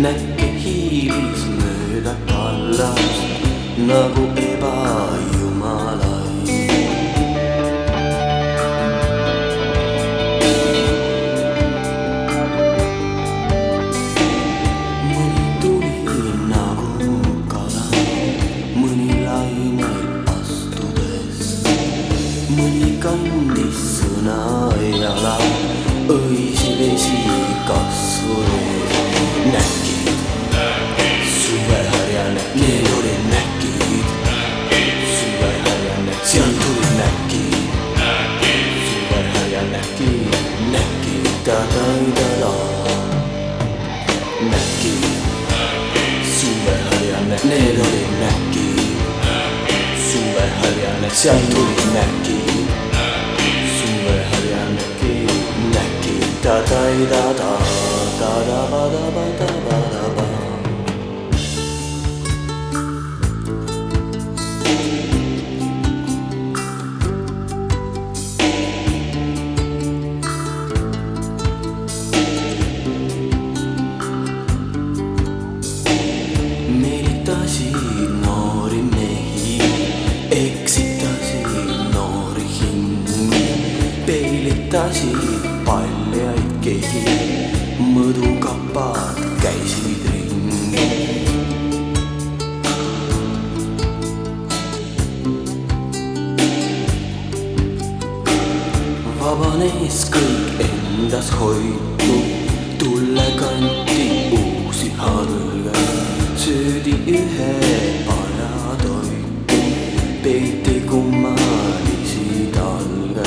näkke hiilis mööda kallast nagu ebajumalaid. Mõni tuli nagu kala, mõni laine astudes, mõni kandis sõna jala õisi vesi kasvudes. Näkid, suveharjane, need olid näkid. Suveharjane, sealt tulid näkid. Suveharjane, näkid, ta-ta-ta-ta. Näkid, suveharjane, need olid näkid. Suveharjane, sealt tulid näkid. Suveharjane, näkid, ta-ta-ta-ta. Ta-da-ba-da-ba-da-ba-da-ba. Meelitasid noori mehi, eksitasid noori hingi, peilitasid paljaid kehi, mõõdukapad käisid ringi. Vabanes kõik endas hoitu, tulle kanti uusi halge, söödi ühe palatoitu, peeti kummalisi talge.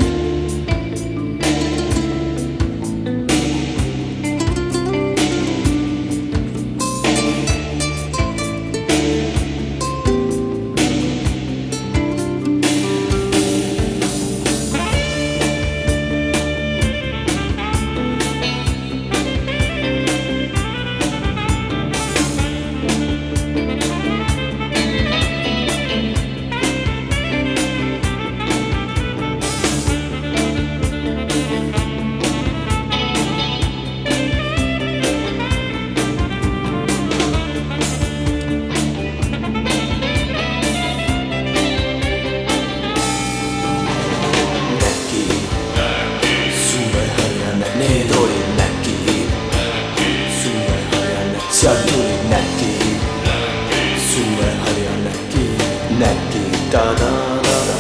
Need olid näkid, suveharjane, sealt tulid näkid. Suveharjane, näkid, ta-ta-ta-ta.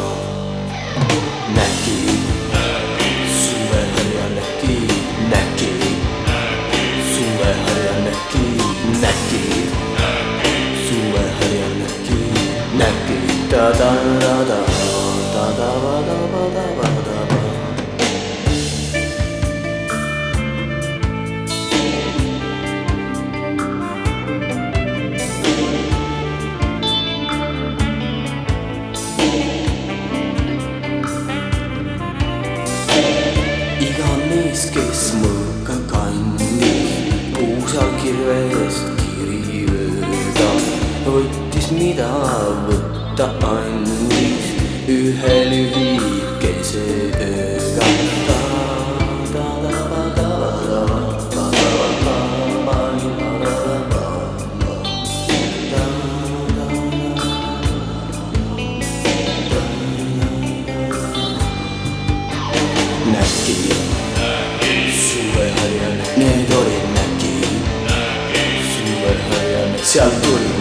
Näkid, suveharjane, näkid. Suveharjane, näkid. Suveharjane, näkid, ta-ta-ta-ta. Ta-ta-ta-ta-ta-ta-ta-ta. Kes mõõka kandis puusal kirvest kirivööga, võttis mida võtta andis ühe lühikese ööga. Näkid, need olid näkid. Suveharjane, sealt tuli